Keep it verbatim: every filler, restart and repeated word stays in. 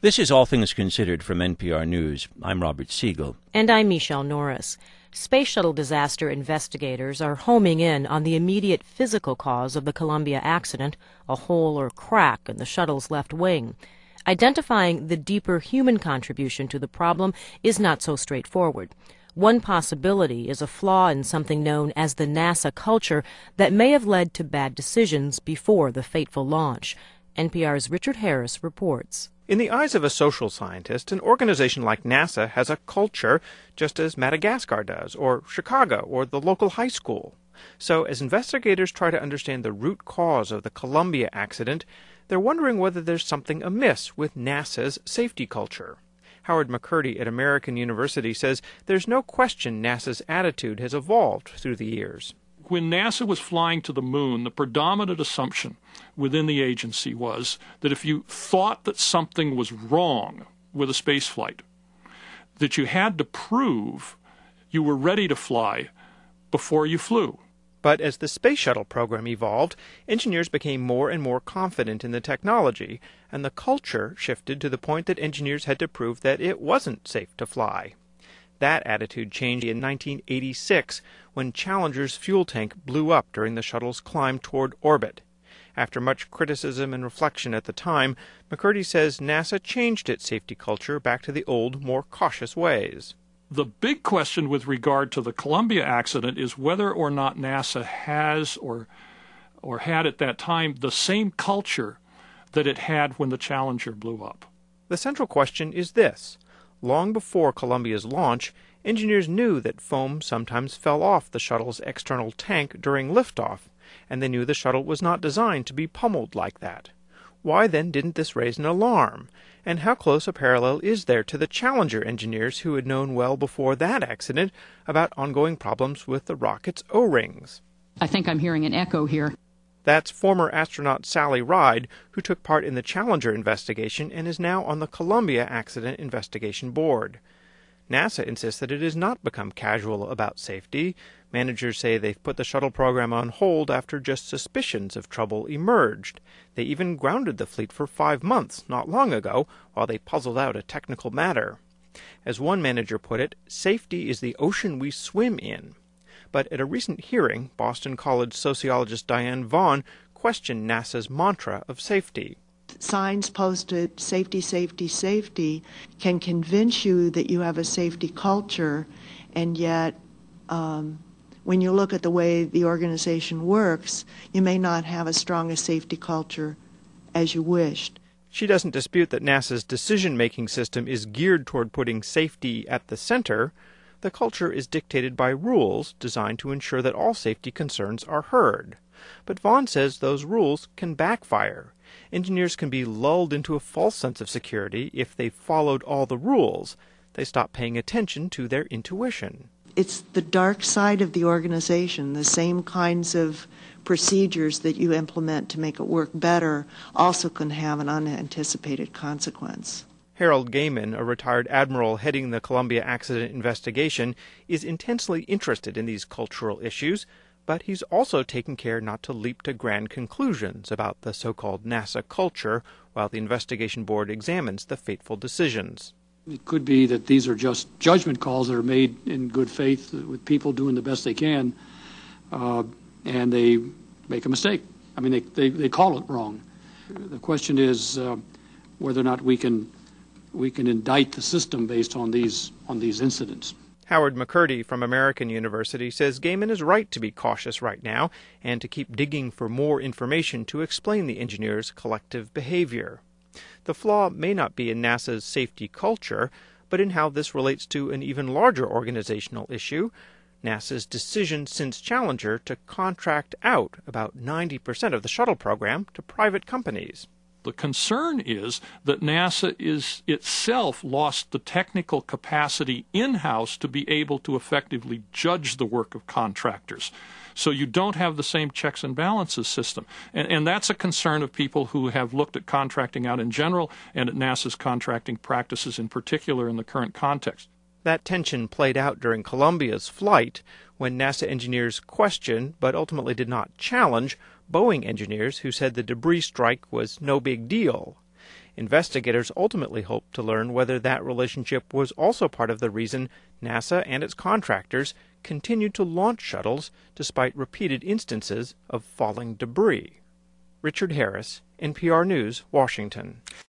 This is All Things Considered from N P R News. I'm Robert Siegel. And I'm Michelle Norris. Space shuttle disaster investigators are homing in on the immediate physical cause of the Columbia accident, a hole or crack in the shuttle's left wing. Identifying the deeper human contribution to the problem is not so straightforward. One possibility is a flaw in something known as the NASA culture that may have led to bad decisions before the fateful launch. N P R's Richard Harris reports. In the eyes of a social scientist, an organization like NASA has a culture just as Madagascar does, or Chicago, or the local high school. So as investigators try to understand the root cause of the Columbia accident, they're wondering whether there's something amiss with NASA's safety culture. Howard McCurdy at American University says there's no question NASA's attitude has evolved through the years. When NASA was flying to the moon, the predominant assumption within the agency was that if you thought that something was wrong with a space flight, that you had to prove you were ready to fly before you flew. But as the space shuttle program evolved, engineers became more and more confident in the technology, and the culture shifted to the point that engineers had to prove that it wasn't safe to fly. That attitude changed in nineteen eighty-six when Challenger's fuel tank blew up during the shuttle's climb toward orbit. After much criticism and reflection at the time, McCurdy says NASA changed its safety culture back to the old, more cautious ways. The big question with regard to the Columbia accident is whether or not NASA has or or had at that time the same culture that it had when the Challenger blew up. The central question is this. Long before Columbia's launch, engineers knew that foam sometimes fell off the shuttle's external tank during liftoff, and they knew the shuttle was not designed to be pummeled like that. Why then didn't this raise an alarm? And how close a parallel is there to the Challenger engineers who had known well before that accident about ongoing problems with the rocket's O-rings? I think I'm hearing an echo here. That's former astronaut Sally Ride, who took part in the Challenger investigation and is now on the Columbia Accident Investigation Board. NASA insists that it has not become casual about safety. Managers say they've put the shuttle program on hold after just suspicions of trouble emerged. They even grounded the fleet for five months not long ago while they puzzled out a technical matter. As one manager put it, safety is the ocean we swim in. But at a recent hearing, Boston College sociologist Diane Vaughn questioned NASA's mantra of safety. Signs posted, safety, safety, safety, can convince you that you have a safety culture, and yet um, when you look at the way the organization works, you may not have as strong a safety culture as you wished. She doesn't dispute that NASA's decision-making system is geared toward putting safety at the center. The culture is dictated by rules designed to ensure that all safety concerns are heard. But Vaughn says those rules can backfire. Engineers can be lulled into a false sense of security if they've followed all the rules. They stop paying attention to their intuition. It's the dark side of the organization. The same kinds of procedures that you implement to make it work better also can have an unanticipated consequence. Harold Gehman, a retired admiral heading the Columbia accident investigation, is intensely interested in these cultural issues, but he's also taken care not to leap to grand conclusions about the so-called NASA culture while the investigation board examines the fateful decisions. It could be that these are just judgment calls that are made in good faith with people doing the best they can, uh, and they make a mistake. I mean, they, they, they call it wrong. The question is uh, whether or not we can we can indict the system based on these on these incidents. Howard McCurdy from American University says Gehman is right to be cautious right now and to keep digging for more information to explain the engineers' collective behavior. The flaw may not be in NASA's safety culture, but in how this relates to an even larger organizational issue, NASA's decision since Challenger to contract out about ninety percent of the shuttle program to private companies. The concern is that NASA is itself lost the technical capacity in-house to be able to effectively judge the work of contractors. So you don't have the same checks and balances system. And, and that's a concern of people who have looked at contracting out in general and at NASA's contracting practices in particular in the current context. That tension played out during Columbia's flight when NASA engineers questioned, but ultimately did not challenge, Boeing engineers who said the debris strike was no big deal. Investigators ultimately hope to learn whether that relationship was also part of the reason NASA and its contractors continued to launch shuttles despite repeated instances of falling debris. Richard Harris, N P R News, Washington.